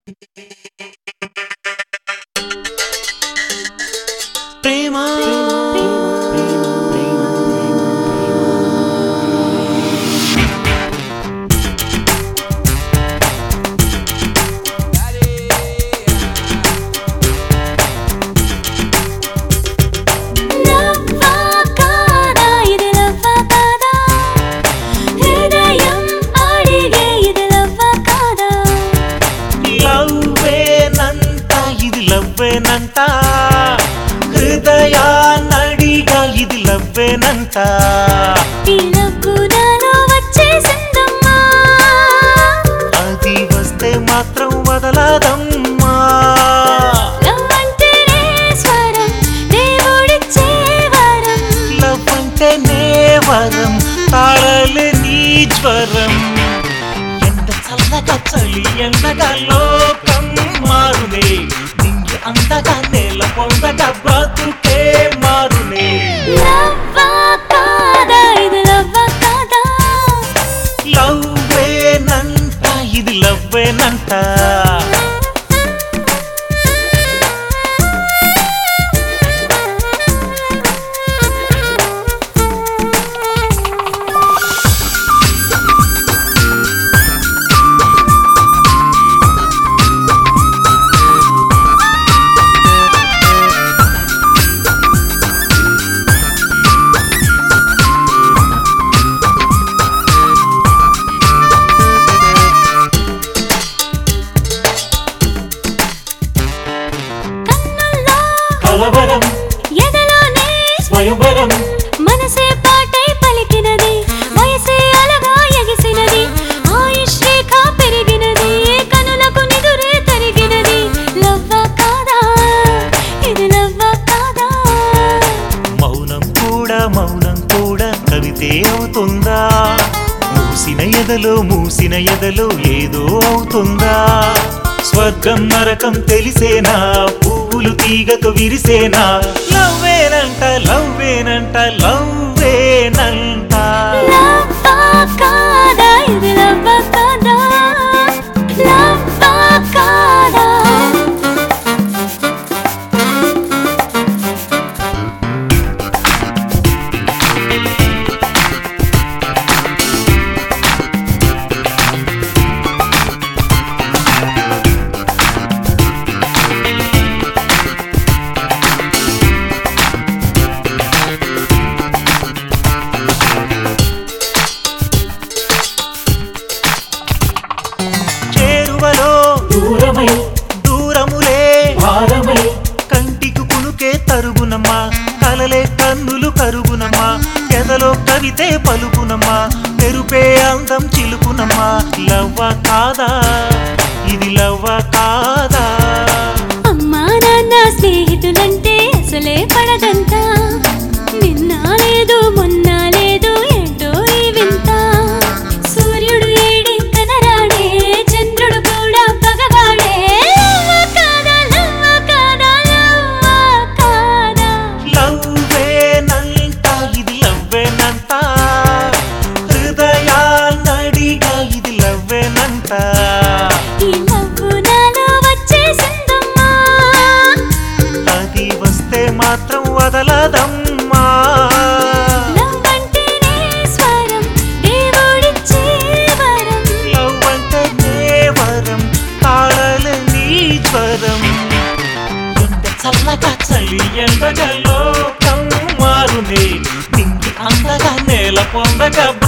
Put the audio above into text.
ప్రేమ లవ్వేనంట హృదయాన్నడిగా ఇది లవ్వేనంట అది వస్తే మాత్రం వదలదమ్మా లవ్ అంటేనే వరం తాళలే నీ జ్వరం ఎంత చల్లగా చలి ఎండగా లోకం మారునే అందగా నేల పొందగా బ్రతుకే మారునే లవ్వేనంట ఇది లవ్వేనంట కలవరం ఎదలోనే స్వయంవరం మనసే పాటై పలికినది వయసే అలగా ఎగిసినది ఆయుష్ రేఖ పెరిగినది కనులకు నిదురే తరిగినది లవ్వ కాదా ఇది లవ్వ కాదా మౌనం కూడా కవితే అవుతుందా మూసిన ఎదలో ఏదో అవుతుందా స్వర్గం నరకం తెలిసేనా పువ్వులు తీగతో విరిసేనా లవ్వేనంట లవ్వేనంట లవ్వేనంట లవ్వ కాదా ఇది లవ్వ కాదా లవ్వ కాదా దూరములే భారమై కంటికి కునుకే తరుగునమ్మా కలలే కన్నులు కరుగునమ్మా ఎదలో కవితే పలుకునమ్మా మెరుపే అందం చిలుకునమ్మా లవ్వ కాదా ఇది లవ్వ కాదా అమ్మా నాన్న స్నేహితులంటే అసలే పడదంట నిన్న లేదు మొన్న లేదు ఏంటో ఈ వింత సూర్యుడు ఏడి కనరాడే చంద్రుడు కూడా పగవాడే లవ్వ కాదా లవ్వ కాదా లవ్వ కాదా లవ్వేనంట ఇది లవ్వేనంట హృదయాన్నడిగా ఇది లవ్వేనంట ఈ లవ్వు నాలో వచ్చేసిందమ్మా అది వస్తే మాత్రం వదలదమ్మా లవ్ అంటేనే స్వరం దేవుడిచ్చే వరం లవ్ అంటేనే వరం తాళలే నీ జ్వరం ఎంత చల్లగా చలి ఎండగా లోకం మారునే నింగి అందగా నేల పొందగా